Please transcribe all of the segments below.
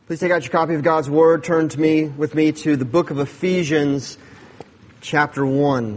Please take out your copy of God's Word. Turn with me to the book of Ephesians, chapter 1.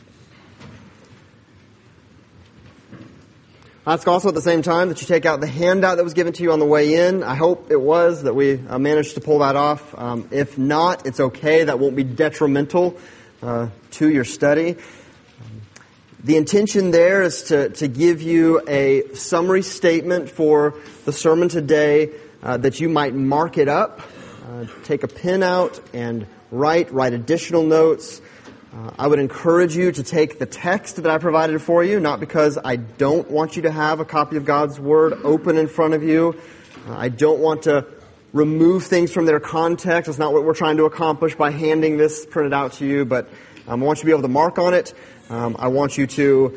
Ask also at the same time that you take out the handout that was given to you on the way in. I hope it was, that we managed to pull that off. If not, it's okay. That won't be detrimental to your study. The intention there is to give you a summary statement for the sermon today, that you might mark it up, take a pen out and write additional notes. I would encourage you to take the text that I provided for you, not because I don't want you to have a copy of God's Word open in front of you. I don't want to remove things from their context. That's not what we're trying to accomplish by handing this printed out to you, but I want you to be able to mark on it. I want you to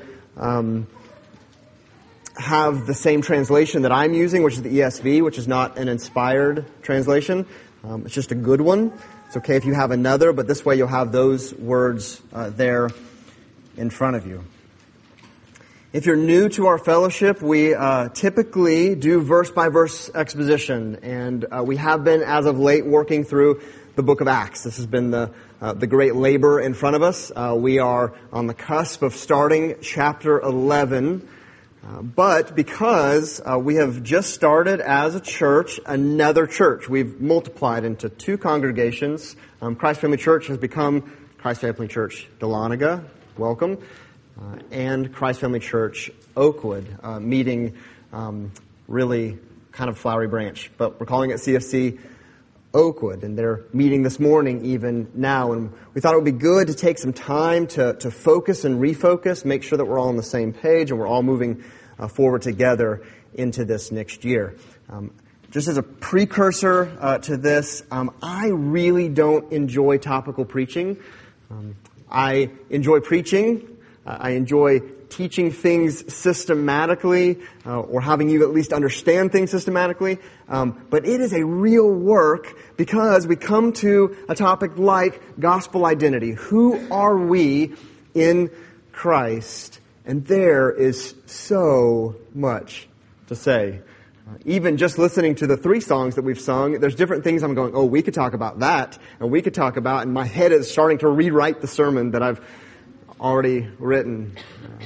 have the same translation that I'm using, which is the ESV, which is not an inspired translation. It's just a good one. It's okay if you have another, but this way you'll have those words there in front of you. If you're new to our fellowship, we typically do verse-by-verse exposition, and we have been, as of late, working through the book of Acts. This has been the great labor in front of us. We are on the cusp of starting chapter 11. But because we have just started as a church, another church. We've multiplied into two congregations. Christ Family Church has become Christ Family Church Dahlonega, welcome, and Christ Family Church Oakwood, meeting really kind of Flowery Branch. But we're calling it CFC Oakwood, and they're meeting this morning even now. And we thought it would be good to take some time to focus and refocus, make sure that we're all on the same page and we're all moving forward together into this next year. Just as a precursor to this, I really don't enjoy topical preaching. I enjoy preaching. I enjoy teaching things systematically, or having you at least understand things systematically. But it is a real work because we come to a topic like gospel identity. Who are we in Christ? And there is so much to say. Even just listening to the three songs that we've sung, there's different things I'm going, we could talk about that, and we could talk about, and my head is starting to rewrite the sermon that I've already written.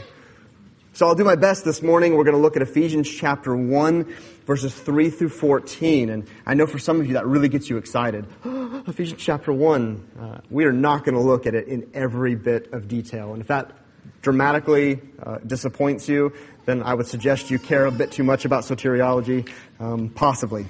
So I'll do my best this morning. We're going to look at Ephesians chapter 1, verses 3 through 14. And I know for some of you that really gets you excited. Ephesians chapter 1. We are not going to look at it in every bit of detail. And if that dramatically disappoints you, then I would suggest you care a bit too much about soteriology. Possibly.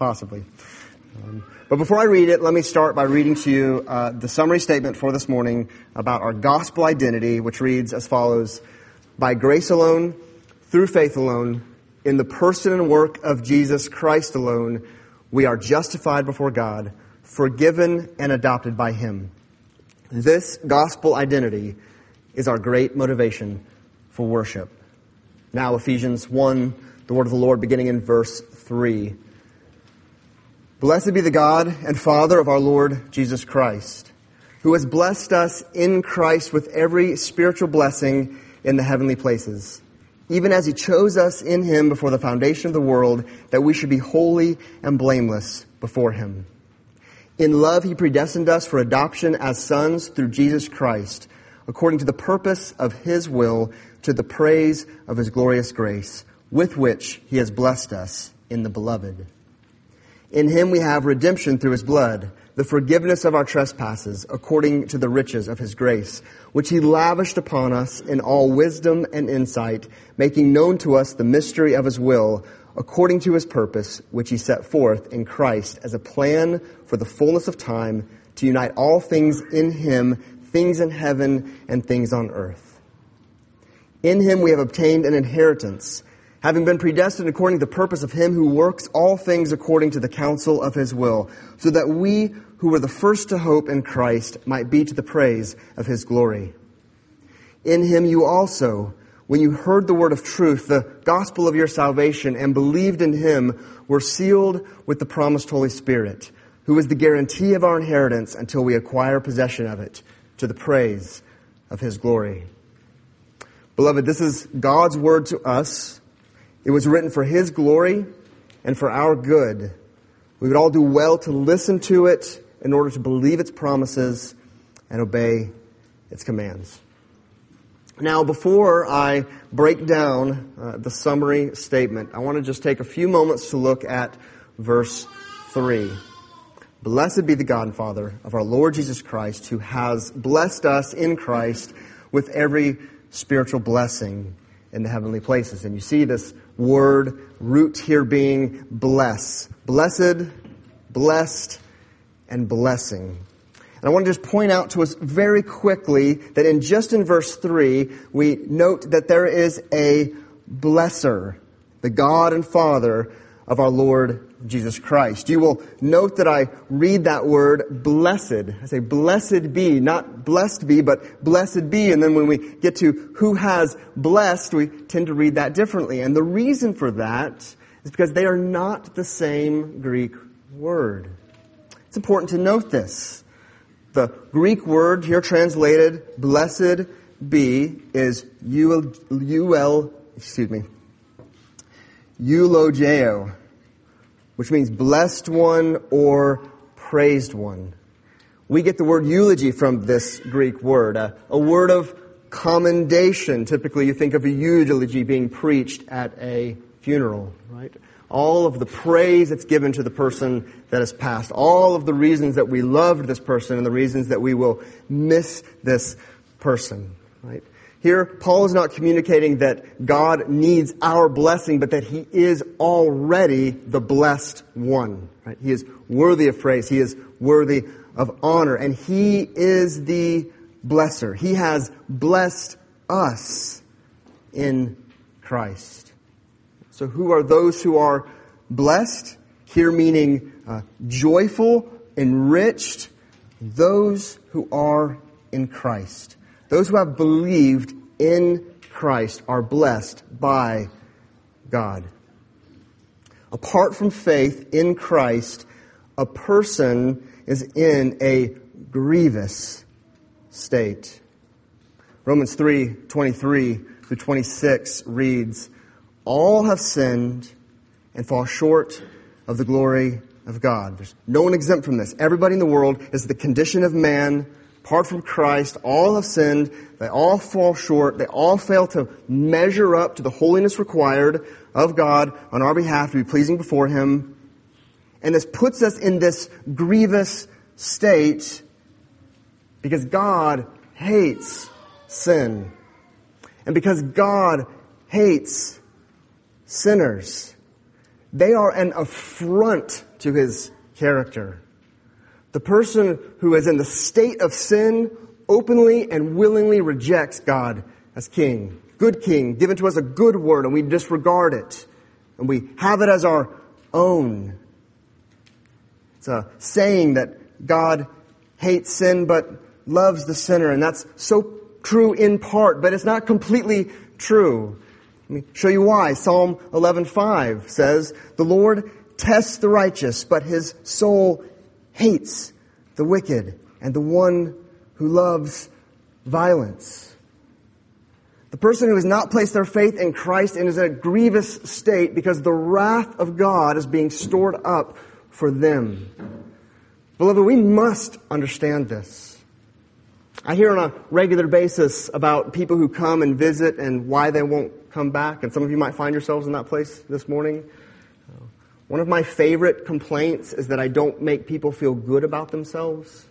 But before I read it, let me start by reading to you the summary statement for this morning about our gospel identity, which reads as follows: By grace alone, through faith alone, in the person and work of Jesus Christ alone, we are justified before God, forgiven and adopted by Him. This gospel identity is our great motivation for worship. Now, Ephesians 1, the word of the Lord, beginning in verse 3. Blessed be the God and Father of our Lord Jesus Christ, who has blessed us in Christ with every spiritual blessing in the heavenly places, even as He chose us in Him before the foundation of the world, that we should be holy and blameless before Him. In love He predestined us for adoption as sons through Jesus Christ, according to the purpose of His will, to the praise of His glorious grace, with which He has blessed us in the Beloved. In Him we have redemption through His blood, the forgiveness of our trespasses, according to the riches of His grace, which He lavished upon us in all wisdom and insight, making known to us the mystery of His will, according to His purpose, which He set forth in Christ as a plan for the fullness of time, to unite all things in Him, things in heaven and things on earth. In Him we have obtained an inheritance, having been predestined according to the purpose of Him who works all things according to the counsel of His will, so that we who were the first to hope in Christ might be to the praise of His glory. In Him you also, when you heard the word of truth, the gospel of your salvation, and believed in Him, were sealed with the promised Holy Spirit, who is the guarantee of our inheritance until we acquire possession of it, to the praise of His glory. Beloved, this is God's word to us. It was written for His glory and for our good, We would all do well to listen to it in order to believe its promises and obey its commands. Now, before I break down the summary statement, I want to just take a few moments to look at verse 3. Blessed be the God and Father of our Lord Jesus Christ, who has blessed us in Christ with every spiritual blessing in the heavenly places. And you see this word root here being bless. Blessed, blessed, and blessing. And I want to just point out to us very quickly that in verse 3, we note that there is a blesser, the God and Father of our Lord Jesus Christ. You will note that I read that word blessed. I say blessed be, not blessed be, but blessed be. And then when we get to who has blessed, we tend to read that differently. And the reason for that is because they are not the same Greek word. It's important to note this. The Greek word here translated blessed be is eulogeo, which means blessed one or praised one. We get the word eulogy from this Greek word, a word of commendation. Typically you think of a eulogy being preached at a funeral, right? All of the praise that's given to the person that has passed. All of the reasons that we loved this person and the reasons that we will miss this person, right? Here, Paul is not communicating that God needs our blessing, but that He is already the blessed one. Right? He is worthy of praise. He is worthy of honor. And He is the blesser. He has blessed us in Christ. So who are those who are blessed? Here meaning joyful, enriched, those who are in Christ. Those who have believed in Christ are blessed by God. Apart from faith in Christ, a person is in a grievous state. Romans 3:23 through 26 reads, "All have sinned and fall short of the glory of God." There's no one exempt from this. Everybody in the world is the condition of man. Apart from Christ, all have sinned. They all fall short. They all fail to measure up to the holiness required of God on our behalf to be pleasing before Him. And this puts us in this grievous state because God hates sin. And because God hates sinners, they are an affront to His character. The person who is in the state of sin openly and willingly rejects God as king. Good king, given to us a good word, and we disregard it. And we have it as our own. It's a saying that God hates sin but loves the sinner. And that's so true in part, but it's not completely true. Let me show you why. Psalm 11:5 says, "The Lord tests the righteous, but His soul hates the wicked and the one who loves violence." The person who has not placed their faith in Christ is in a grievous state because the wrath of God is being stored up for them. Beloved, we must understand this. I hear on a regular basis about people who come and visit and why they won't come back. And some of you might find yourselves in that place this morning. One of my favorite complaints is that I don't make people feel good about themselves.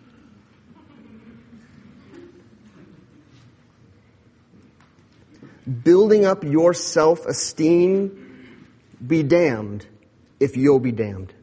Building up your self-esteem, be damned if you'll be damned.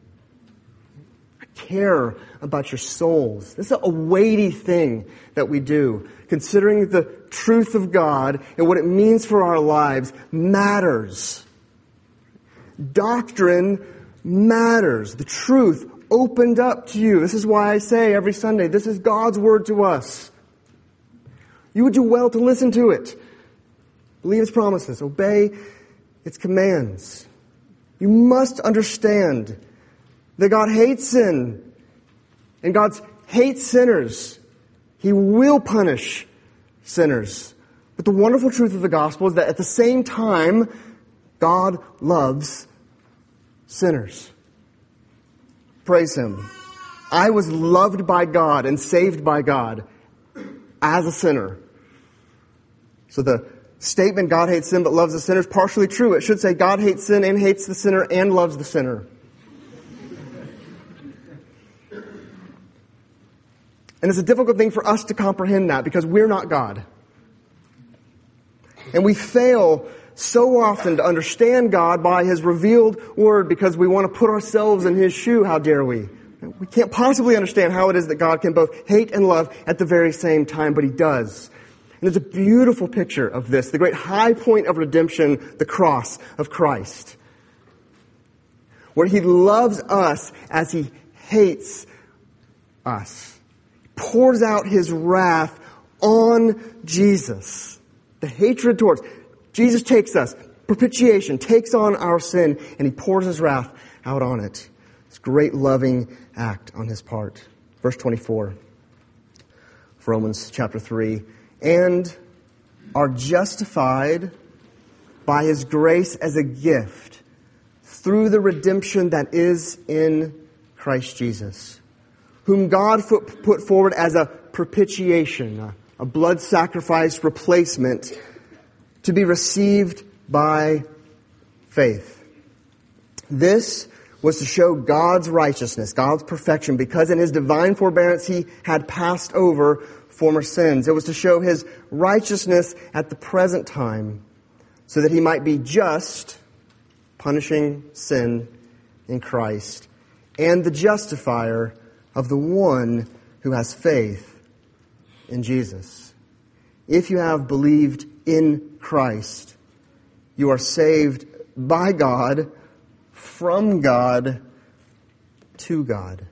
I care about your souls. This is a weighty thing that we do. Considering the truth of God and what it means for our lives matters. Doctrine matters. The truth opened up to you. This is why I say every Sunday, this is God's word to us. You would do well to listen to it. Believe His promises. Obey its commands. You must understand that God hates sin. And God hates sinners. He will punish sinners. But the wonderful truth of the gospel is that at the same time, God loves sinners. Praise Him. I was loved by God and saved by God as a sinner. So the statement, God hates sin but loves the sinner, is partially true. It should say God hates sin and hates the sinner and loves the sinner. And it's a difficult thing for us to comprehend that because we're not God. And we fail so often to understand God by His revealed Word because we want to put ourselves in His shoe. How dare we? We can't possibly understand how it is that God can both hate and love at the very same time, but He does. And there's a beautiful picture of this, the great high point of redemption, the cross of Christ, where He loves us as He hates us. He pours out His wrath on Jesus. The hatred towards Jesus takes us, propitiation, takes on our sin, and He pours His wrath out on it. It's a great loving act on His part. Verse 24 of Romans chapter 3. And are justified by His grace as a gift through the redemption that is in Christ Jesus, whom God put forward as a propitiation, a blood sacrifice replacement to be received by faith. This was to show God's righteousness, God's perfection, because in His divine forbearance He had passed over former sins. It was to show His righteousness at the present time, so that He might be just, punishing sin in Christ, and the justifier of the one who has faith in Jesus. If you have believed in Christ, you are saved by God, from God, to God.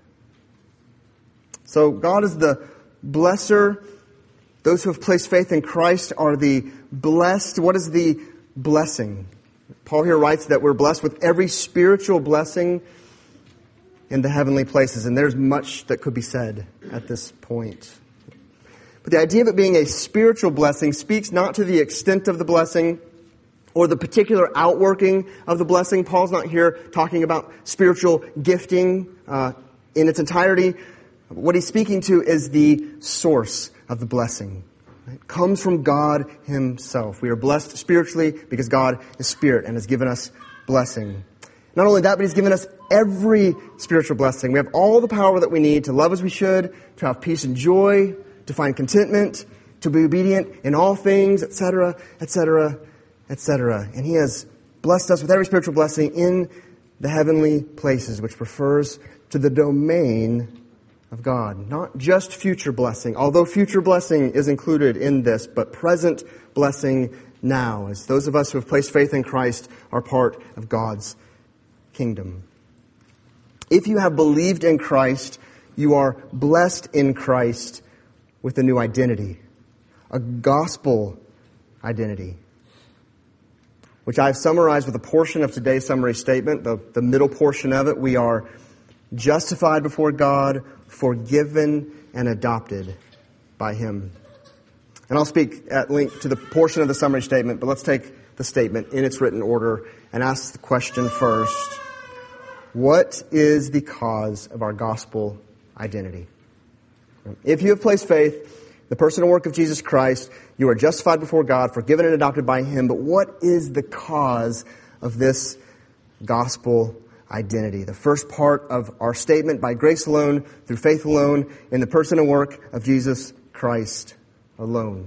So God is the blesser. Those who have placed faith in Christ are the blessed. What is the blessing? Paul here writes that we're blessed with every spiritual blessing in the heavenly places. And there's much that could be said at this point. But the idea of it being a spiritual blessing speaks not to the extent of the blessing or the particular outworking of the blessing. Paul's not here talking about spiritual gifting in its entirety. What he's speaking to is the source of the blessing. It comes from God Himself. We are blessed spiritually because God is Spirit and has given us blessing. Not only that, but He's given us every spiritual blessing. We have all the power that we need to love as we should, to have peace and joy, to find contentment, to be obedient in all things, etc., etc., etc. And He has blessed us with every spiritual blessing in the heavenly places, which refers to the domain of God. Not just future blessing, although future blessing is included in this, but present blessing now, as those of us who have placed faith in Christ are part of God's kingdom. If you have believed in Christ, you are blessed in Christ with a new identity, a gospel identity, which I've summarized with a portion of today's summary statement, the middle portion of it. We are justified before God, forgiven and adopted by Him. And I'll speak at length to the portion of the summary statement, but let's take the statement in its written order and ask the question first. What is the cause of our gospel identity? If you have placed faith in the person and work of Jesus Christ, you are justified before God, forgiven and adopted by Him. But what is the cause of this gospel identity? The first part of our statement: by grace alone, through faith alone, in the person and work of Jesus Christ alone.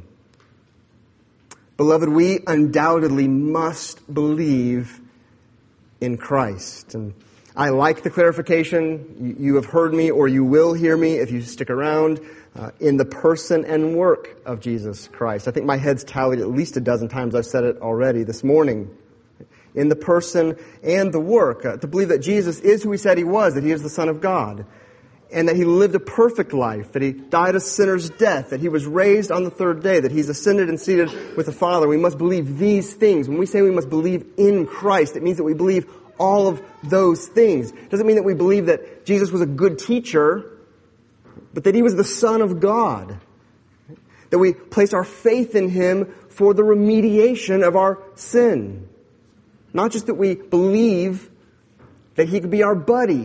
Beloved, we undoubtedly must believe in Christ. And I like the clarification. You have heard me, or you will hear me if you stick around, in the person and work of Jesus Christ. I think my head's tallied at least a dozen times. I've said it already this morning. In the person and the work. To believe that Jesus is who He said He was, that He is the Son of God, and that He lived a perfect life, that He died a sinner's death, that He was raised on the third day, that He's ascended and seated with the Father. We must believe these things. When we say we must believe in Christ, it means that we believe all of those things. It doesn't mean that we believe that Jesus was a good teacher, but that He was the Son of God. That we place our faith in Him for the remediation of our sin. Not just that we believe that He could be our buddy,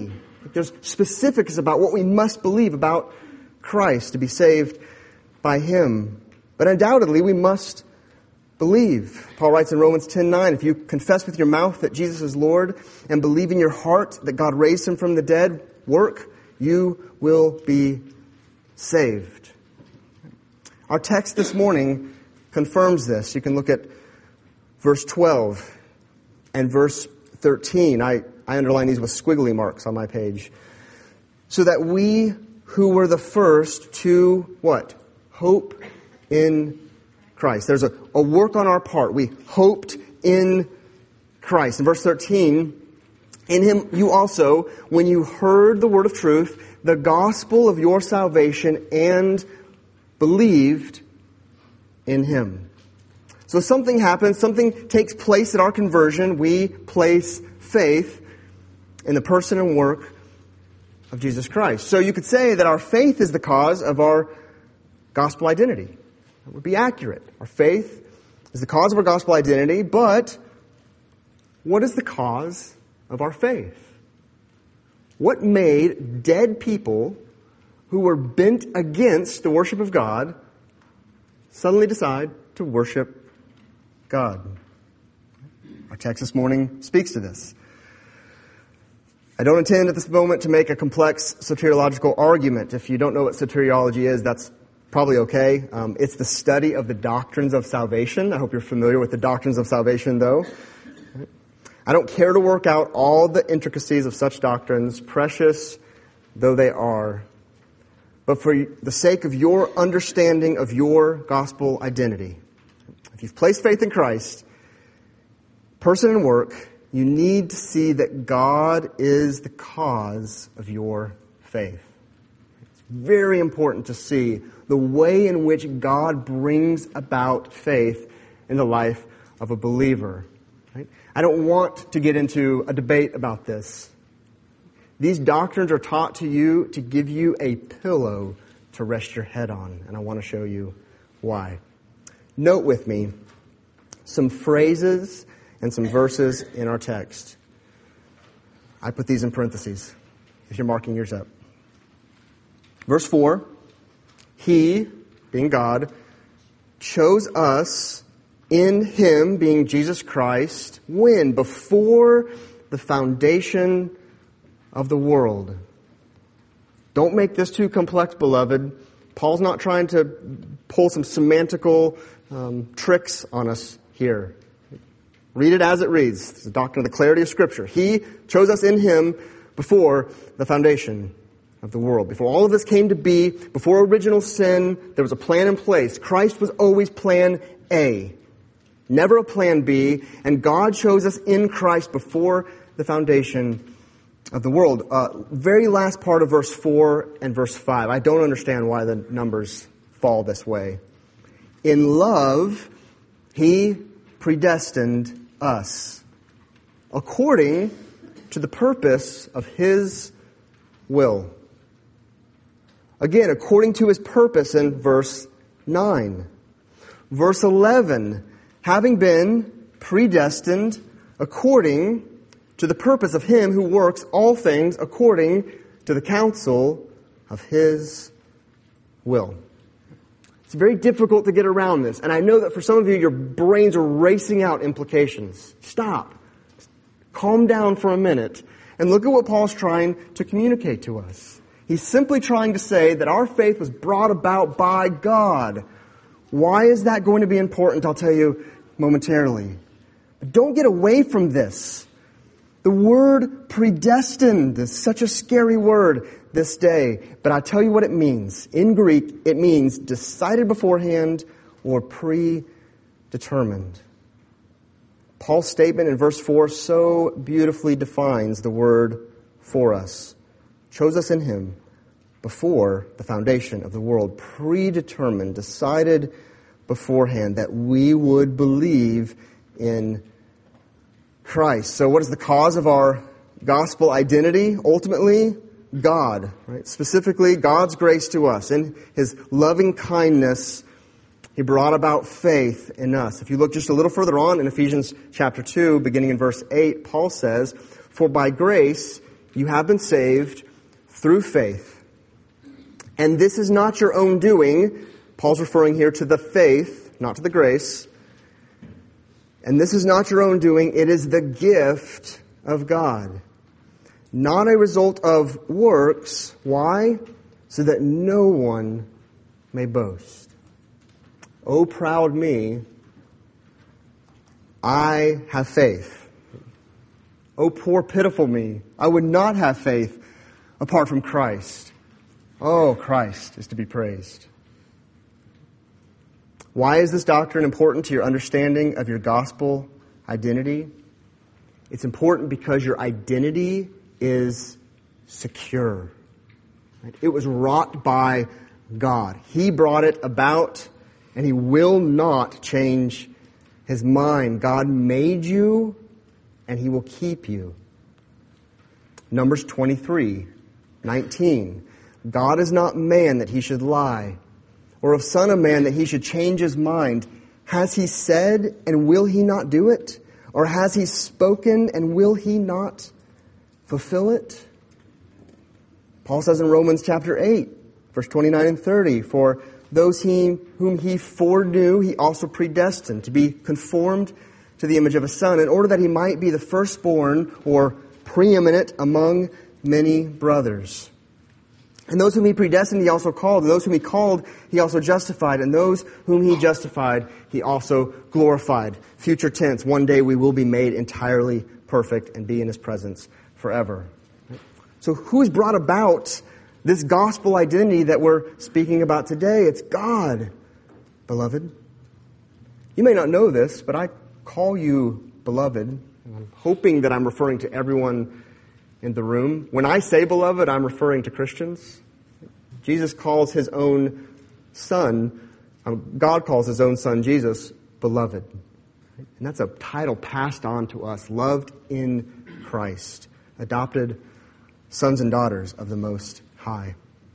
There's specifics about what we must believe about Christ to be saved by Him. But undoubtedly, we must believe. Paul writes in Romans 10:9, if you confess with your mouth that Jesus is Lord and believe in your heart that God raised Him from the dead, you will be saved. Our text this morning confirms this. You can look at verse 12 and verse 13. I underline these with squiggly marks on my page. So that we who were the first to what? Hope in Christ. There's a work on our part. We hoped in Christ. In verse 13, in Him you also, when you heard the word of truth, the gospel of your salvation, and believed in Him. So something happens, something takes place at our conversion. We place faith in the person and work of Jesus Christ. So you could say that our faith is the cause of our gospel identity. That would be accurate. Our faith is the cause of our gospel identity, but what is the cause of our faith? What made dead people who were bent against the worship of God suddenly decide to worship God? Our text this morning speaks to this. I don't intend at this moment to make a complex soteriological argument. If you don't know what soteriology is, that's probably okay. It's the study of the doctrines of salvation. I hope you're familiar with the doctrines of salvation, though. I don't care to work out all the intricacies of such doctrines, precious though they are. But for the sake of your understanding of your gospel identity, if you've placed faith in Christ, person and work, you need to see that God is the cause of your faith. It's very important to see the way in which God brings about faith in the life of a believer. Right? I don't want to get into a debate about this. These doctrines are taught to you to give you a pillow to rest your head on, and I want to show you why. Note with me some phrases and some verses in our text. I put these in parentheses if you're marking yours up. Verse 4, He, being God, chose us in Him, being Jesus Christ, when? Before the foundation of the world. Don't make this too complex, beloved. Paul's not trying to pull some semantical tricks on us here. Read it as it reads. It's the doctrine of the clarity of Scripture. He chose us in Him before the foundation of the world. Before all of this came to be, before original sin, there was a plan in place. Christ was always plan A, never a plan B, and God chose us in Christ before the foundation of the world. Very last part of verse 4 and verse 5. I don't understand why the numbers fall this way. In love, He predestined us according to the purpose of His will. Again, according to His purpose in verse 9. Verse 11, having been predestined according to the purpose of Him who works all things according to the counsel of His will. It's very difficult to get around this. And I know that for some of you, your brains are racing out implications. Stop. Calm down for a minute and look at what Paul's trying to communicate to us. He's simply trying to say that our faith was brought about by God. Why is that going to be important? I'll tell you momentarily. But don't get away from this. The word predestined is such a scary word this day, but I'll tell you what it means. In Greek, it means decided beforehand or predetermined. Paul's statement in verse 4 so beautifully defines the word for us. Chose us in Him before the foundation of the world, predetermined, decided beforehand that we would believe in Christ. So what is the cause of our gospel identity? Ultimately, God, right? Specifically, God's grace to us. In His loving kindness, He brought about faith in us. If you look just a little further on in Ephesians chapter 2, beginning in verse 8, Paul says, "For by grace you have been saved through faith. And this is not your own doing. Paul's referring here to the faith, not to the grace. And this is not your own doing. It is the gift of God. Not a result of works. Why? So that no one may boast. O proud me, I have faith. O poor pitiful me, I would not have faith apart from Christ. Oh, Christ is to be praised. Why is this doctrine important to your understanding of your gospel identity? It's important because your identity is secure. It was wrought by God. He brought it about, and He will not change His mind. God made you, and He will keep you. Numbers 23:19. God is not man that He should lie, or of son of man that He should change His mind. Has He said, and will He not do it? Or has He spoken, and will He not fulfill it? Paul says in Romans chapter 8, verse 29 and 30, for those whom He foreknew, He also predestined to be conformed to the image of a Son, in order that He might be the firstborn, or preeminent among many brothers. And those whom He predestined, He also called. And those whom He called, He also justified. And those whom He justified, He also glorified. Future tense, one day we will be made entirely perfect and be in His presence forever. So who has brought about this gospel identity that we're speaking about today? It's God, beloved. You may not know this, but I call you beloved. And I'm hoping that I'm referring to everyone in the room. When I say beloved, I'm referring to Christians. Jesus calls His own Son, God calls His own Son, Jesus, beloved. And that's a title passed on to us, loved in Christ, adopted sons and daughters of the Most High.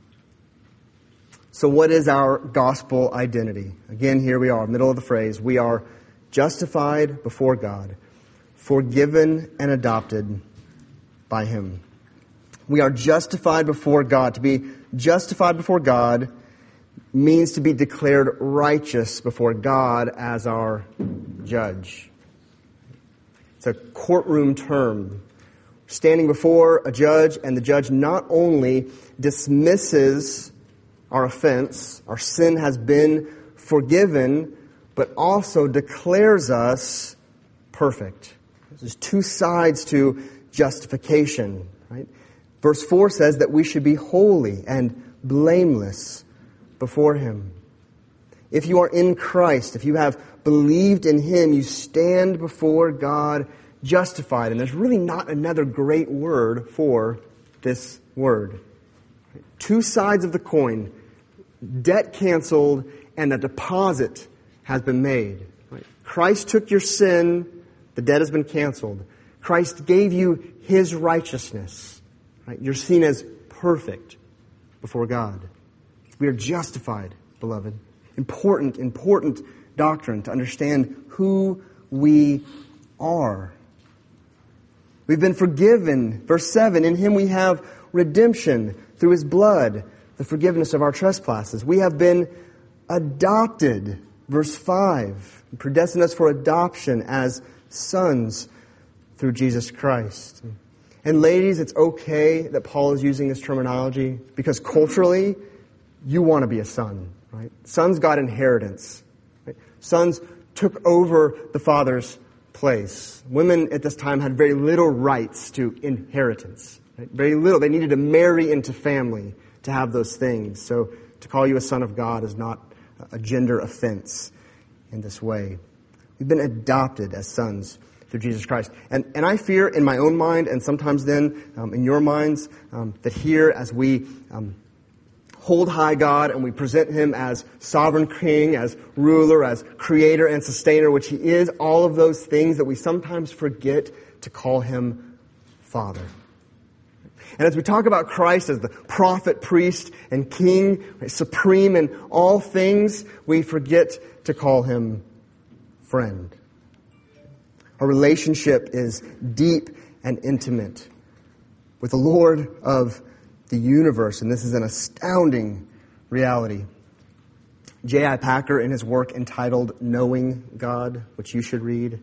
So what is our gospel identity? Again, here we are, middle of the phrase. We are justified before God, forgiven and adopted by Him. We are justified before God. To be justified before God means to be declared righteous before God as our judge. It's a courtroom term. Standing before a judge, and the judge not only dismisses our offense, our sin has been forgiven, but also declares us perfect. There's two sides to justification, right? Verse 4 says that we should be holy and blameless before Him. If you are in Christ, if you have believed in Him, you stand before God justified. And there's really not another great word for this word. Two sides of the coin. Debt canceled and a deposit has been made. Christ took your sin. The debt has been canceled. Christ gave you His righteousness. You're seen as perfect before God. We are justified, beloved. Important doctrine to understand who we are. We've been forgiven. Verse 7, in Him we have redemption through His blood, the forgiveness of our trespasses. We have been adopted. Verse 5, He predestined us for adoption as sons through Jesus Christ. And ladies, it's okay that Paul is using this terminology because culturally, you want to be a son, right? Sons got inheritance. Right? Sons took over the father's place. Women at this time had very little rights to inheritance. Right? Very little. They needed to marry into family to have those things. So to call you a son of God is not a gender offense in this way. We've been adopted as sons through Jesus Christ. And I fear in my own mind, and sometimes then in your minds, that here as we hold high God and we present Him as sovereign king, as ruler, as creator and sustainer, which He is, all of those things, that we sometimes forget to call Him Father. And as we talk about Christ as the prophet, priest, and king, right, supreme in all things, we forget to call Him friend. Our relationship is deep and intimate with the Lord of the universe. And this is an astounding reality. J.I. Packer, in his work entitled Knowing God, which you should read,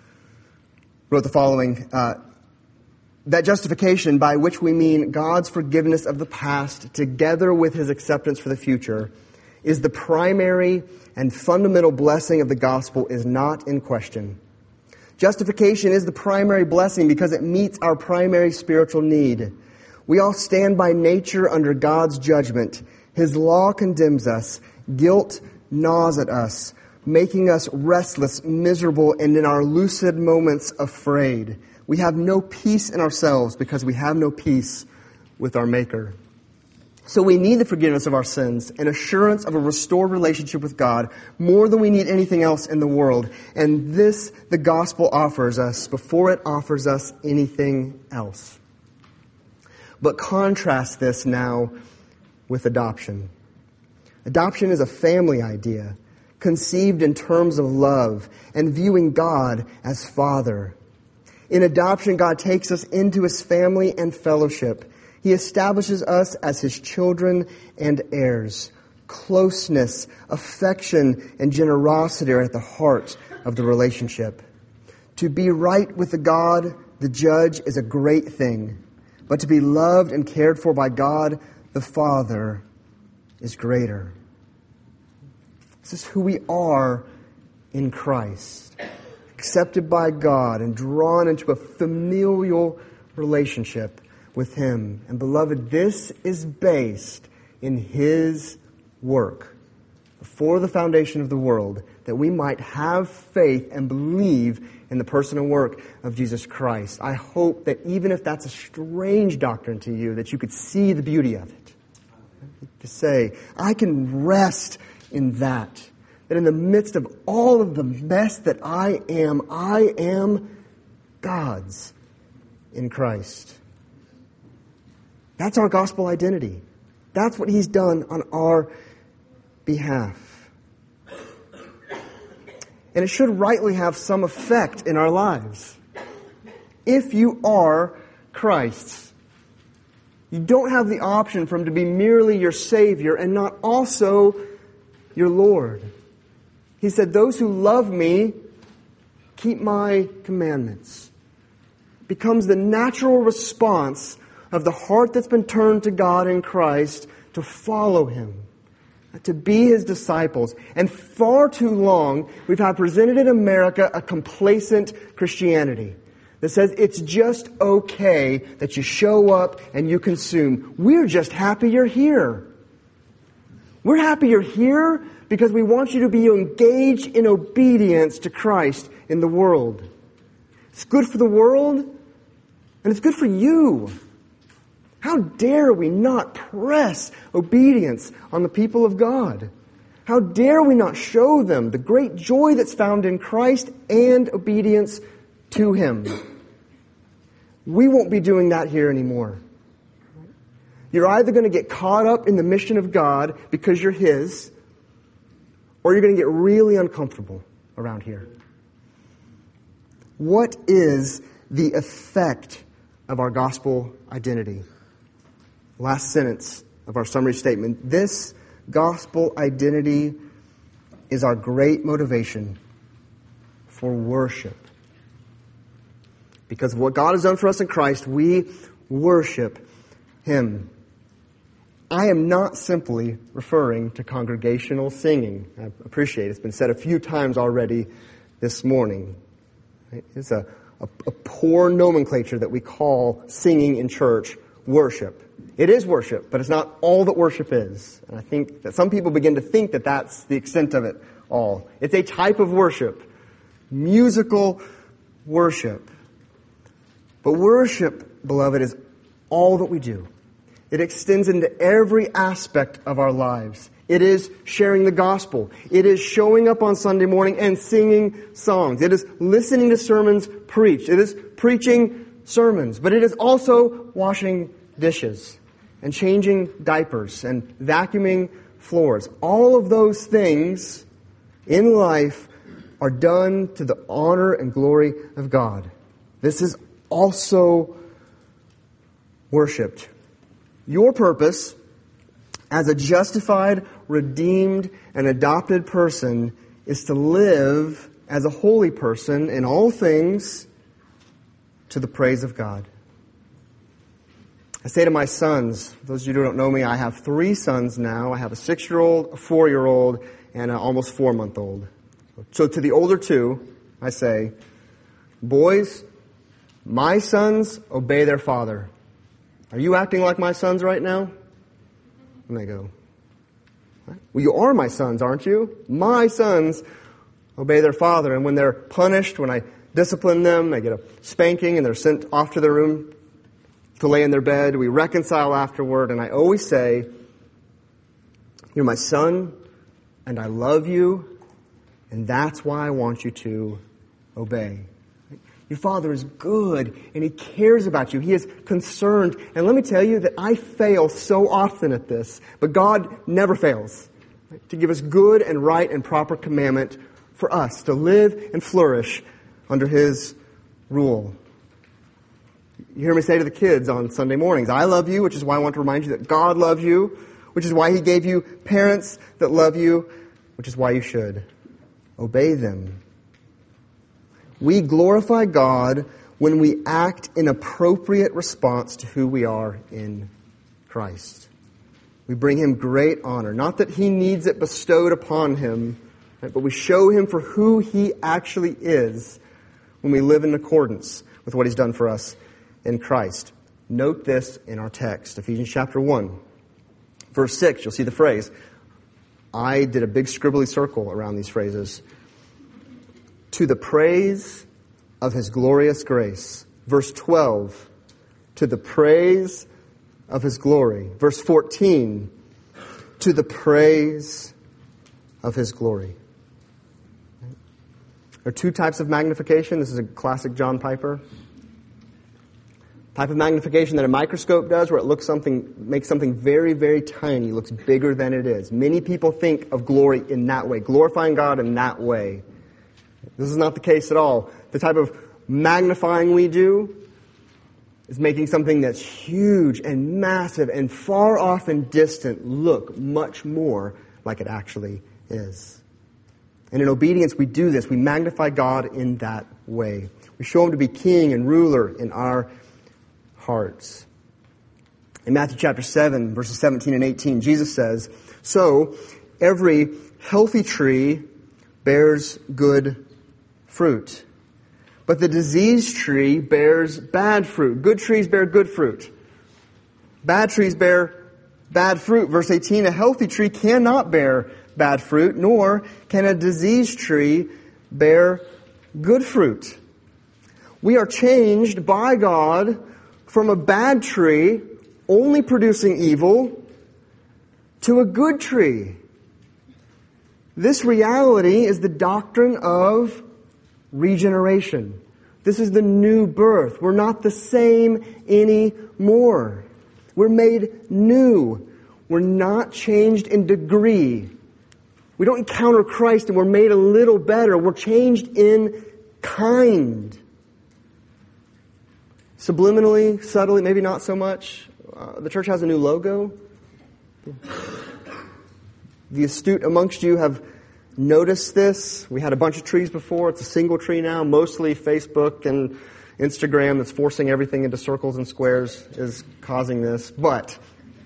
wrote the following, that justification, by which we mean God's forgiveness of the past together with His acceptance for the future, is the primary and fundamental blessing of the gospel, is not in question. Justification is the primary blessing because it meets our primary spiritual need. We all stand by nature under God's judgment. His law condemns us. Guilt gnaws at us, making us restless, miserable, and in our lucid moments afraid. We have no peace in ourselves because we have no peace with our Maker. So we need the forgiveness of our sins and assurance of a restored relationship with God more than we need anything else in the world. And this the gospel offers us before it offers us anything else. But contrast this now with adoption. Adoption is a family idea, conceived in terms of love and viewing God as Father. In adoption, God takes us into His family and fellowship. He establishes us as His children and heirs. Closeness, affection, and generosity are at the heart of the relationship. To be right with the God, the judge, is a great thing. But to be loved and cared for by God, the Father, is greater. This is who we are in Christ. Accepted by God and drawn into a familial relationship with Him. And beloved, this is based in His work before the foundation of the world, that we might have faith and believe in the person and work of Jesus Christ. I hope that even if that's a strange doctrine to you, that you could see the beauty of it. To say, I can rest in that. That in the midst of all of the mess that I am God's in Christ. That's our gospel identity. That's what He's done on our behalf. And it should rightly have some effect in our lives. If you are Christ's, you don't have the option for Him to be merely your Savior and not also your Lord. He said, those who love me keep my commandments. It becomes the natural response of the heart that's been turned to God in Christ to follow Him, to be His disciples. And far too long, we've had presented in America a complacent Christianity that says it's just okay that you show up and you consume. We're just happy you're here. We're happy you're here because we want you to be engaged in obedience to Christ in the world. It's good for the world, and it's good for you. How dare we not press obedience on the people of God? How dare we not show them the great joy that's found in Christ and obedience to Him? We won't be doing that here anymore. You're either going to get caught up in the mission of God because you're His, or you're going to get really uncomfortable around here. What is the effect of our gospel identity? Last sentence of our summary statement. This gospel identity is our great motivation for worship. Because of what God has done for us in Christ, we worship Him. I am not simply referring to congregational singing. I appreciate it. It's been said a few times already this morning. It's a poor nomenclature that we call singing in church worship. It is worship, but it's not all that worship is. And I think that some people begin to think that that's the extent of it all. It's a type of worship, musical worship. But worship, beloved, is all that we do. It extends into every aspect of our lives. It is sharing the gospel. It is showing up on Sunday morning and singing songs. It is listening to sermons preached. It is preaching sermons. But it is also washing dishes and changing diapers and vacuuming floors. All of those things in life are done to the honor and glory of God. This is also worshipped. Your purpose as a justified, redeemed, and adopted person is to live as a holy person in all things to the praise of God. I say to my sons, those of you who don't know me, I have 3 sons now. I have a 6-year-old, a 4-year-old, and an almost 4-month-old. So to the older 2, I say, boys, my sons obey their father. Are you acting like my sons right now? And they go, what? Well, you are my sons, aren't you? My sons obey their father. And when they're punished, when I discipline them, they get a spanking and they're sent off to their room to lay in their bed. We reconcile afterward. And I always say, you're my son and I love you. And that's why I want you to obey. Your Father is good, and He cares about you. He is concerned. And let me tell you that I fail so often at this, but God never fails to give us good and right and proper commandment for us to live and flourish under His rule. You hear me say to the kids on Sunday mornings, I love you, which is why I want to remind you that God loves you, which is why He gave you parents that love you, which is why you should obey them. We glorify God when we act in appropriate response to who we are in Christ. We bring Him great honor. Not that He needs it bestowed upon Him, right, but we show Him for who He actually is when we live in accordance with what He's done for us in Christ. Note this in our text, Ephesians chapter 1. Verse 6, you'll see the phrase. I did a big scribbly circle around these phrases. To the praise of His glorious grace. Verse 12, to the praise of His glory. Verse 14, to the praise of His glory. There are 2 types of magnification. This is a classic John Piper. Type of magnification that a microscope does, where it makes something very, very tiny, looks bigger than it is. Many people think of glory in that way, glorifying God in that way. This is not the case at all. The type of magnifying we do is making something that's huge and massive and far off and distant look much more like it actually is. And in obedience, we do this. We magnify God in that way. We show Him to be King and ruler in our hearts. In Matthew chapter 7, verses 17 and 18, Jesus says, so every healthy tree bears good fruit. But the diseased tree bears bad fruit. Good trees bear good fruit. Bad trees bear bad fruit. Verse 18, a healthy tree cannot bear bad fruit, nor can a diseased tree bear good fruit. We are changed by God from a bad tree, only producing evil, to a good tree. This reality is the doctrine of regeneration. This is the new birth. We're not the same anymore. We're made new. We're not changed in degree. We don't encounter Christ and we're made a little better. We're changed in kind. Subliminally, subtly, maybe not so much. The church has a new logo. The astute amongst you have noticed this. We had a bunch of trees before. It's a single tree now. Mostly Facebook and Instagram that's forcing everything into circles and squares is causing this. But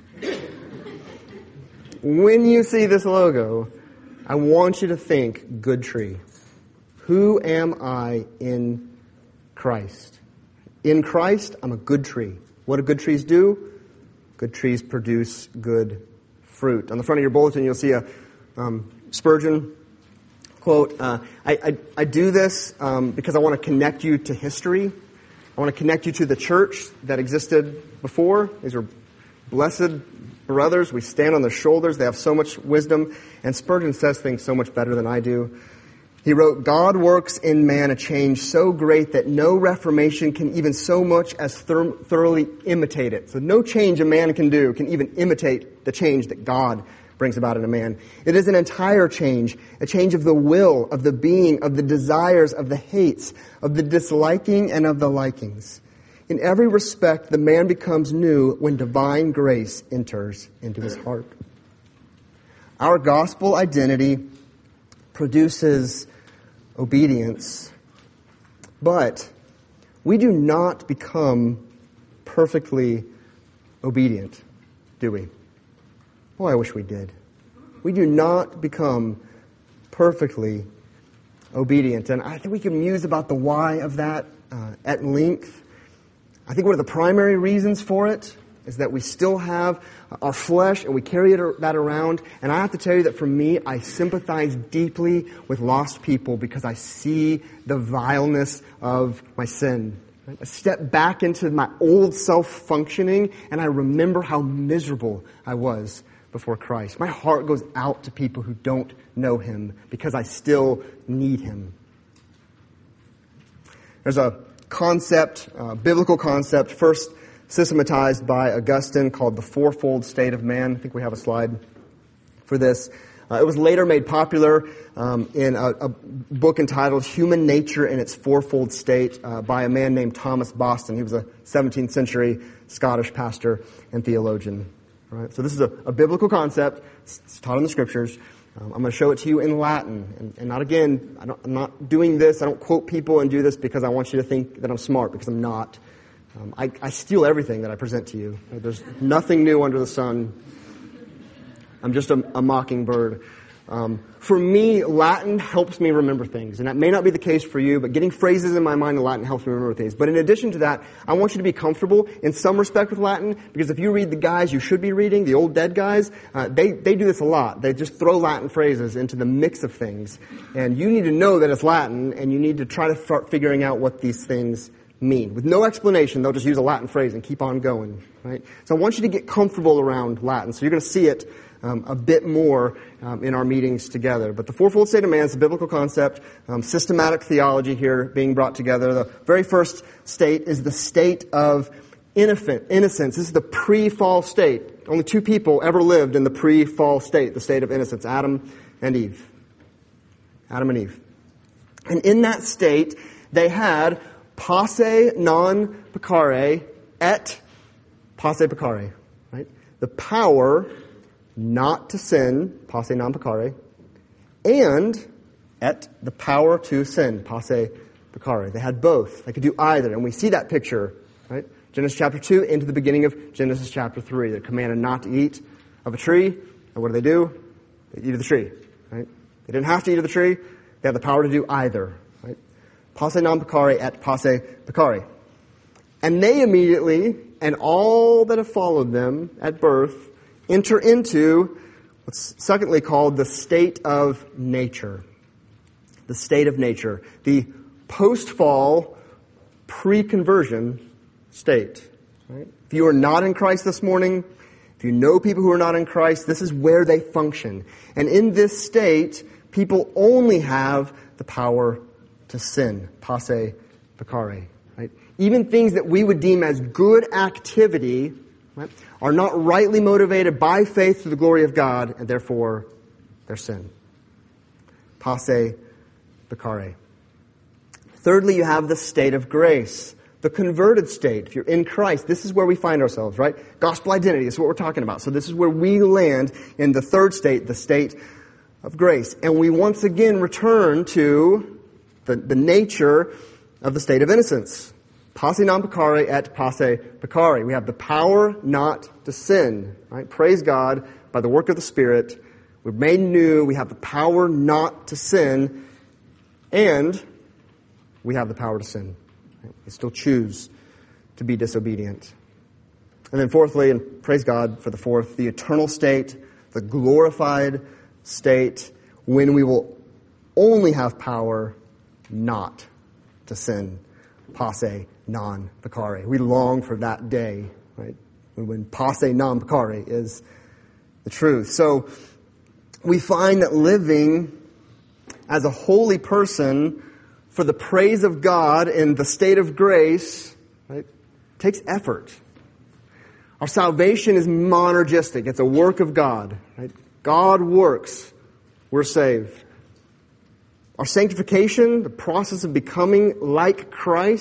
when you see this logo, I want you to think good tree. Who am I in Christ? In Christ, I'm a good tree. What do good trees do? Good trees produce good fruit. On the front of your bulletin, you'll see a Spurgeon quote. I do this because I want to connect you to history. I want to connect you to the church that existed before. These are blessed brothers. We stand on their shoulders. They have so much wisdom. And Spurgeon says things so much better than I do. He wrote, God works in man a change so great that no reformation can even so much as thoroughly imitate it. So no change a man can do can even imitate the change that God brings about in a man. It is an entire change, a change of the will, of the being, of the desires, of the hates, of the disliking, and of the likings. In every respect, the man becomes new when divine grace enters into his heart. Our gospel identity produces obedience, but we do not become perfectly obedient, do we? Boy, I wish we did. We do not become perfectly obedient. And I think we can muse about the why of that at length. I think one of the primary reasons for it is that we still have our flesh and we carry that around. And I have to tell you that for me, I sympathize deeply with lost people because I see the vileness of my sin. I step back into my old self functioning and I remember how miserable I was before Christ. My heart goes out to people who don't know Him because I still need Him. There's a concept, biblical concept, first systematized by Augustine called the fourfold state of man. I think we have a slide for this. It was later made popular in a book entitled Human Nature in its Fourfold State by a man named Thomas Boston. He was a 17th century Scottish pastor and theologian. Right? So this is a biblical concept. It's taught in the Scriptures. I'm going to show it to you in Latin. And not again, I'm not doing this. I don't quote people and do this because I want you to think that I'm smart, because I'm not. I steal everything that I present to you. There's nothing new under the sun. I'm just a mockingbird. For me, Latin helps me remember things. And that may not be the case for you, but getting phrases in my mind in Latin helps me remember things. But in addition to that, I want you to be comfortable in some respect with Latin, because if you read the guys you should be reading, the old dead guys, they do this a lot. They just throw Latin phrases into the mix of things. And you need to know that it's Latin, and you need to try to start figuring out what these things mean. With no explanation, they'll just use a Latin phrase and keep on going. Right? So I want you to get comfortable around Latin. So you're going to see it a bit more in our meetings together. But the fourfold state of man is a biblical concept, systematic theology here being brought together. The very first state is the state of innocence. This is the pre-fall state. Only two people ever lived in the pre-fall state, the state of innocence, Adam and Eve. Adam and Eve. And in that state, they had posse non peccare et posse peccare. Right? The power not to sin, posse non peccare, and et the power to sin, posse peccare. They had both. They could do either. And we see that picture, right? Genesis chapter 2 into the beginning of Genesis chapter 3. They're commanded not to eat of a tree. And what do? They eat of the tree, right? They didn't have to eat of the tree. They have the power to do either, right? Posse non peccare et posse peccare. And they immediately, and all that have followed them at birth, enter into what's secondly called the state of nature. The state of nature. The post-fall, pre-conversion state. Right? If you are not in Christ this morning, if you know people who are not in Christ, this is where they function. And in this state, people only have the power to sin. Posse peccare. Right? Even things that we would deem as good activity, right, are not rightly motivated by faith to the glory of God, and therefore they're sin. Posse peccare. Thirdly, you have the state of grace, the converted state. If you're in Christ, this is where we find ourselves, right? Gospel identity is what we're talking about. So this is where we land in the third state, the state of grace. And we once again return to the nature of the state of innocence. Posse non peccare et posse peccare. We have the power not to sin. Right? Praise God, by the work of the Spirit, we're made new. We have the power not to sin, and we have the power to sin. Right? We still choose to be disobedient. And then fourthly, and praise God for the fourth, the eternal state, the glorified state, when we will only have power not to sin. Posse non peccare. We long for that day, right? When posse non peccare is the truth. So we find that living as a holy person for the praise of God in the state of grace, right, takes effort. Our salvation is monergistic. It's a work of God. Right? God works. We're saved. Our sanctification, the process of becoming like Christ,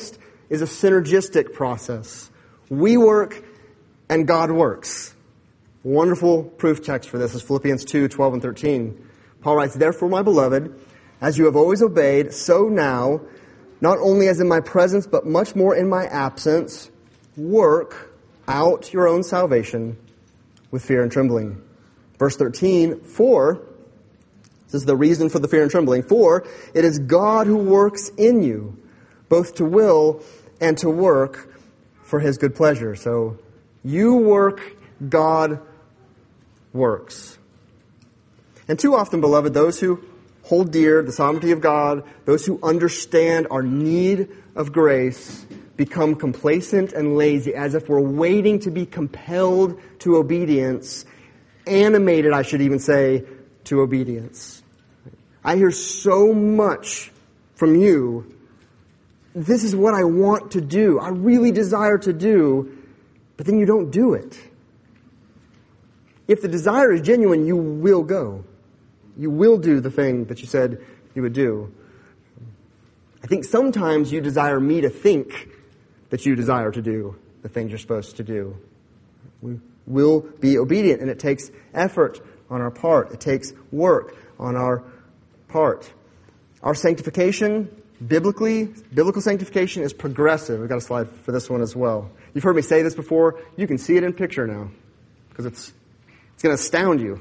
is a synergistic process. We work and God works. Wonderful proof text for this is Philippians 2:12 and 13. Paul writes, "Therefore, my beloved, as you have always obeyed, so now, not only as in my presence, but much more in my absence, work out your own salvation with fear and trembling." Verse 13, "For," this is the reason for the fear and trembling, "for it is God who works in you, both to will and to work for His good pleasure." So, you work, God works. And too often, beloved, those who hold dear the sovereignty of God, those who understand our need of grace, become complacent and lazy, as if we're waiting to be compelled to obedience, animated, I should even say, to obedience. I hear so much from you. This is what I want to do. I really desire to do, but then you don't do it. If the desire is genuine, you will go. You will do the thing that you said you would do. I think sometimes you desire me to think that you desire to do the things you're supposed to do. We will be obedient, and it takes effort on our part. It takes work on our part. Our sanctification, biblical sanctification is progressive. We've got a slide for this one as well. You've heard me say this before. You can see it in picture now, because it's going to astound you.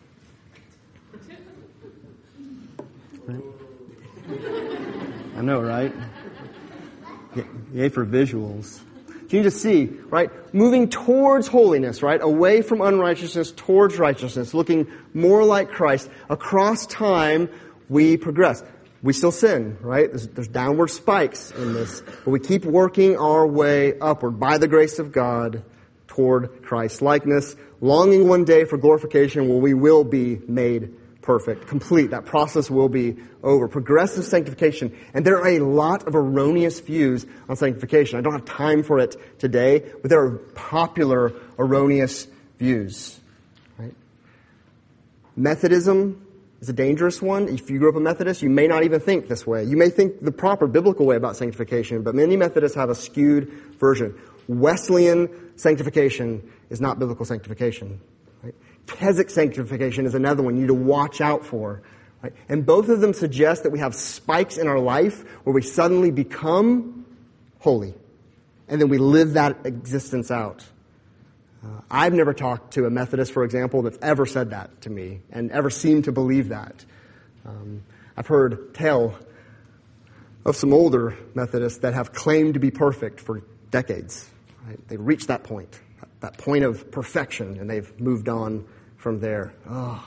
Right? I know, right? Yay for visuals. Can you just see, right? Moving towards holiness, right? Away from unrighteousness, towards righteousness, looking more like Christ. Across time, we progress. We still sin, right? There's downward spikes in this. But we keep working our way upward by the grace of God toward Christ's likeness, longing one day for glorification where we will be made perfect, complete. That process will be over. Progressive sanctification. And there are a lot of erroneous views on sanctification. I don't have time for it today, but there are popular erroneous views. Right? Methodism is a dangerous one. If you grew up a Methodist, you may not even think this way. You may think the proper biblical way about sanctification, but many Methodists have a skewed version. Wesleyan sanctification is not biblical sanctification. Right? Keswick sanctification is another one you need to watch out for. Right? And both of them suggest that we have spikes in our life where we suddenly become holy. And then we live that existence out. I've never talked to a Methodist, for example, that's ever said that to me and ever seemed to believe that. I've heard tell of some older Methodists that have claimed to be perfect for decades. Right? They've reached that point of perfection, and they've moved on from there. Oh,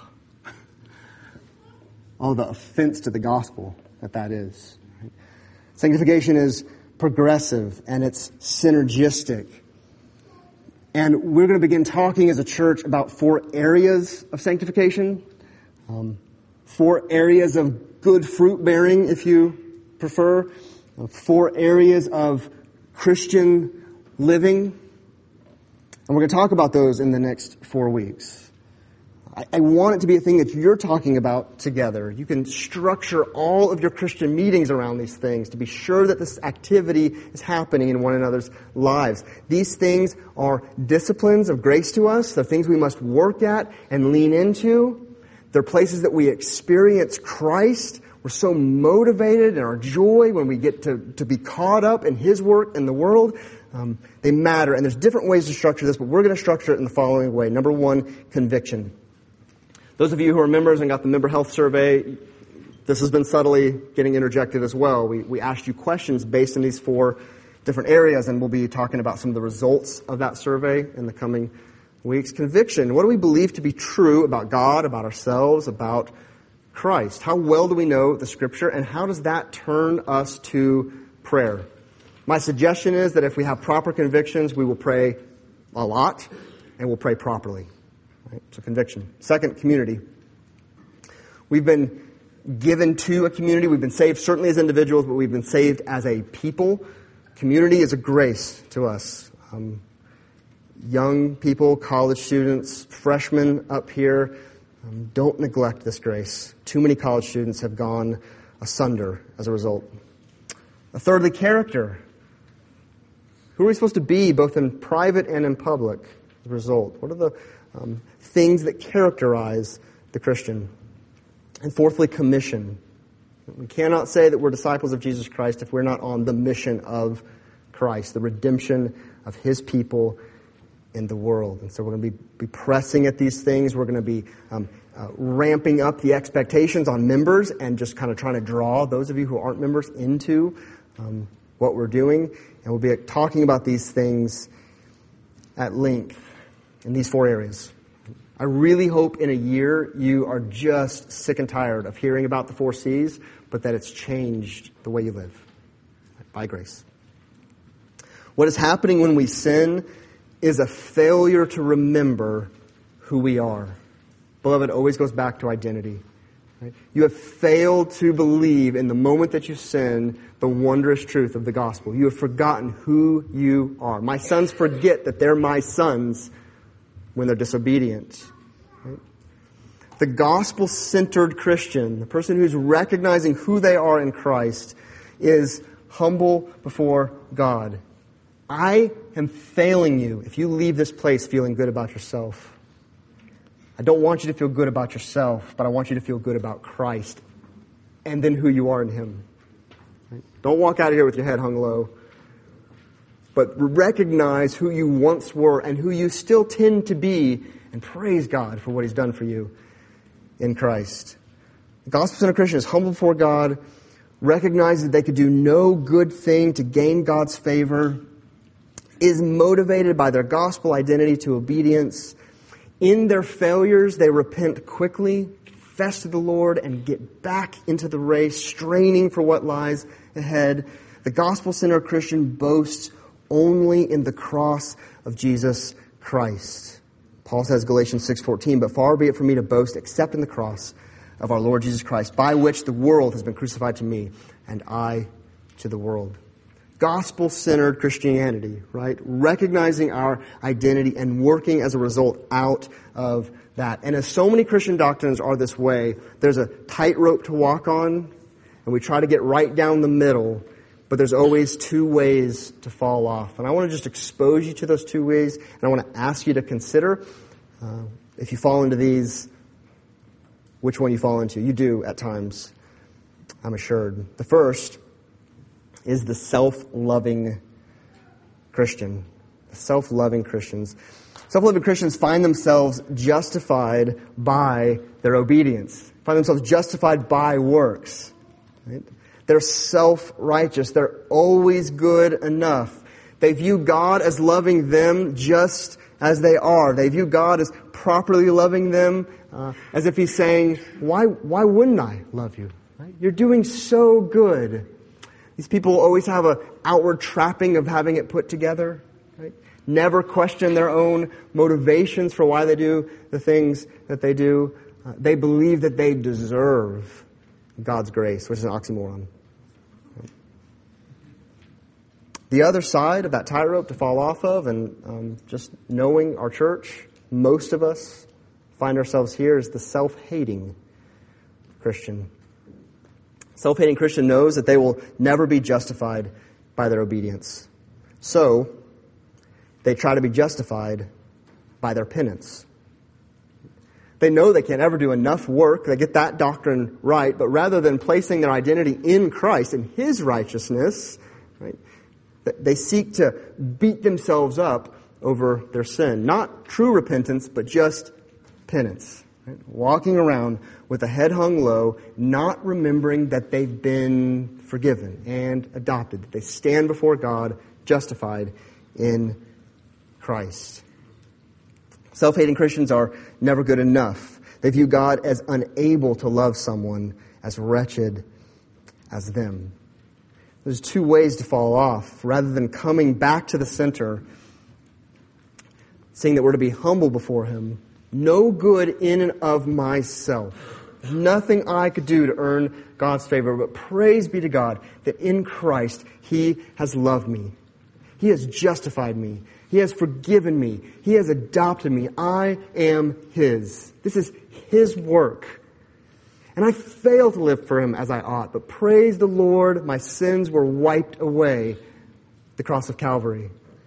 the offense to the gospel that is. Right? Sanctification is progressive, and it's synergistic. And we're going to begin talking as a church about 4 areas of sanctification. 4 areas of good fruit bearing, if you prefer. 4 areas of Christian living. And we're going to talk about those in the next 4 weeks. I want it to be a thing that you're talking about together. You can structure all of your Christian meetings around these things to be sure that this activity is happening in one another's lives. These things are disciplines of grace to us. They're things we must work at and lean into. They're places that we experience Christ. We're so motivated in our joy when we get to be caught up in His work in the world. They matter, and there's different ways to structure this, but we're going to structure it in the following way. Number 1, conviction. Those of you who are members and got the member health survey, this has been subtly getting interjected as well. We asked you questions based on these 4 different areas, and we'll be talking about some of the results of that survey in the coming weeks. Conviction. What do we believe to be true about God, about ourselves, about Christ? How well do we know the Scripture, and how does that turn us to prayer? My suggestion is that if we have proper convictions, we will pray a lot, and we'll pray properly. Right? So conviction. Second, community. We've been given to a community. We've been saved certainly as individuals, but we've been saved as a people. Community is a grace to us. Young people, college students, freshmen up here, don't neglect this grace. Too many college students have gone asunder as a result. Thirdly, character. Who are we supposed to be, both in private and in public, as a result? What are the things that characterize the Christian? And fourthly, commission. We cannot say that we're disciples of Jesus Christ if we're not on the mission of Christ, the redemption of His people in the world. And so we're going to be pressing at these things. We're going to be ramping up the expectations on members and just kind of trying to draw those of you who aren't members into what we're doing. And we'll be talking about these things at length in these 4 areas. I really hope in a year you are just sick and tired of hearing about the 4 C's, but that it's changed the way you live by grace. What is happening when we sin is a failure to remember who we are. Beloved, it always goes back to identity. Right? You have failed to believe in the moment that you sin the wondrous truth of the gospel. You have forgotten who you are. My sons forget that they're my sons when they're disobedient. Right? The gospel-centered Christian, the person who's recognizing who they are in Christ, is humble before God. I am failing you if you leave this place feeling good about yourself. I don't want you to feel good about yourself, but I want you to feel good about Christ and then who you are in Him. Right? Don't walk out of here with your head hung low, but recognize who you once were and who you still tend to be, and praise God for what He's done for you in Christ. The gospel-centered Christian is humble before God, recognizes that they could do no good thing to gain God's favor, is motivated by their gospel identity to obedience. In their failures, they repent quickly, confess to the Lord, and get back into the race, straining for what lies ahead. The gospel-centered Christian boasts only in the cross of Jesus Christ. Paul says, Galatians 6:14, "But far be it from me to boast except in the cross of our Lord Jesus Christ, by which the world has been crucified to me, and I to the world." Gospel-centered Christianity, right? Recognizing our identity and working as a result out of that. And as so many Christian doctrines are this way, there's a tightrope to walk on, and we try to get right down the middle, but there's always 2 ways to fall off. And I want to just expose you to those 2 ways, and I want to ask you to consider, if you fall into these, which one you fall into. You do at times, I'm assured. The first is the self-loving Christian. The self-loving Christians. Self-loving Christians find themselves justified by their obedience. Find themselves justified by works. Right? They're self-righteous. They're always good enough. They view God as loving them just as they are. They view God as properly loving them, as if He's saying, why wouldn't I love you? Right? You're doing so good. These people always have an outward trapping of having it put together. Right? Never question their own motivations for why they do the things that they do. They believe that they deserve God's grace, which is an oxymoron. The other side of that tightrope to fall off of, and just knowing our church, most of us find ourselves here, is the self-hating Christian. Self-hating Christian knows that they will never be justified by their obedience. So, they try to be justified by their penance. They know they can't ever do enough work. They get that doctrine right. But rather than placing their identity in Christ, in His righteousness, right, they seek to beat themselves up over their sin. Not true repentance, but just penance. Right? Walking around with a head hung low, not remembering that they've been forgiven and adopted. They stand before God justified in Christ. Self-hating Christians are never good enough. They view God as unable to love someone as wretched as them. There's 2 ways to fall off. Rather than coming back to the center, saying that we're to be humble before Him, no good in and of myself. There's nothing I could do to earn God's favor, but praise be to God that in Christ He has loved me. He has justified me. He has forgiven me. He has adopted me. I am His. This is His work. And I fail to live for Him as I ought, but praise the Lord, my sins were wiped away at the cross of Calvary.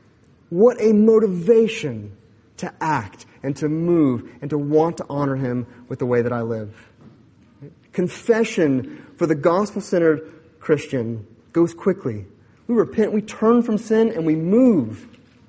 What a motivation to act and to move and to want to honor Him with the way that I live. Confession for the gospel-centered Christian goes quickly. We repent, we turn from sin, and we move.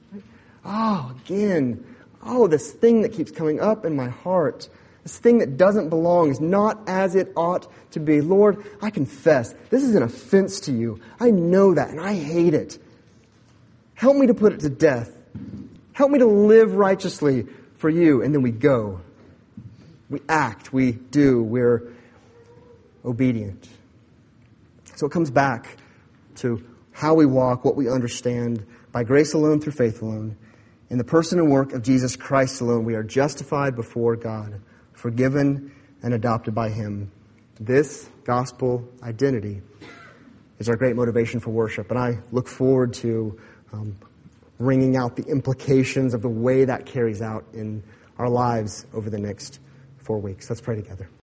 This thing that keeps coming up in my heart, this thing that doesn't belong, is not as it ought to be. Lord, I confess, this is an offense to you. I know that, and I hate it. Help me to put it to death. Help me to live righteously for you. And then we go. We act, we do, we're obedient. So it comes back to how we walk, what we understand, by grace alone, through faith alone. In the person and work of Jesus Christ alone, we are justified before God, forgiven and adopted by Him. This gospel identity is our great motivation for worship. And I look forward to wringing out the implications of the way that carries out in our lives over the next 4 weeks. Let's pray together.